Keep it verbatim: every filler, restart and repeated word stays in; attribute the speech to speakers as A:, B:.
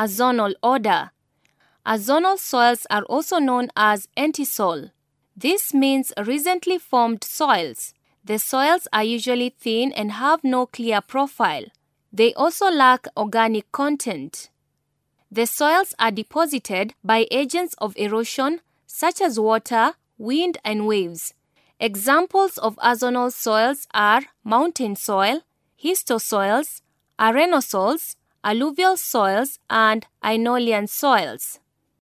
A: azonal order. Azonal soils are also known as entisol. This means recently formed soils. The soils are usually thin and have no clear profile. They also lack organic content. The soils are deposited by agents of erosion such as water, wind, and waves. Examples of azonal soils are mountain soil, histosoils, arenosols, alluvial soils, and aeolian soils.